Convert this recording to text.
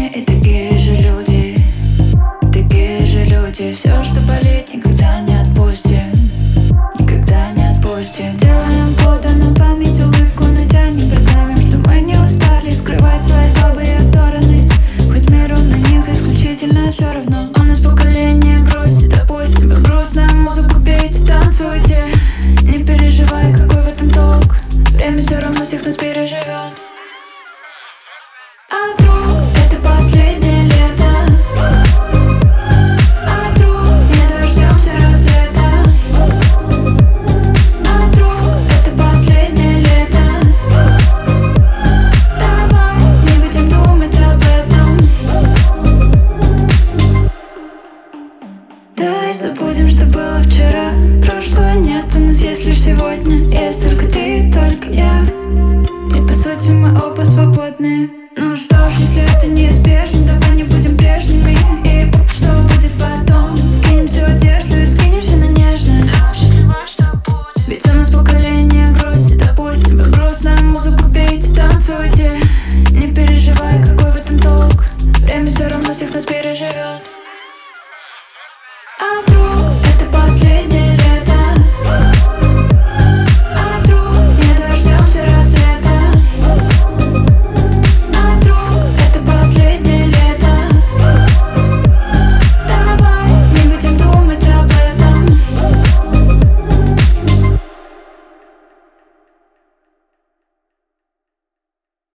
и такие же люди. Такие же люди. Все, что болит, никогда не отпустим. Никогда не отпустим. Делаем фото на память, улыбку натянем. Представим, что мы не устали скрывать свои слабые стороны. Хоть миру на них исключительно все равно. У нас поколение грустит, опустим грустную музыку, пейте, танцуйте. Не переживай, какой в этом толк. Время все равно всех нас переживет.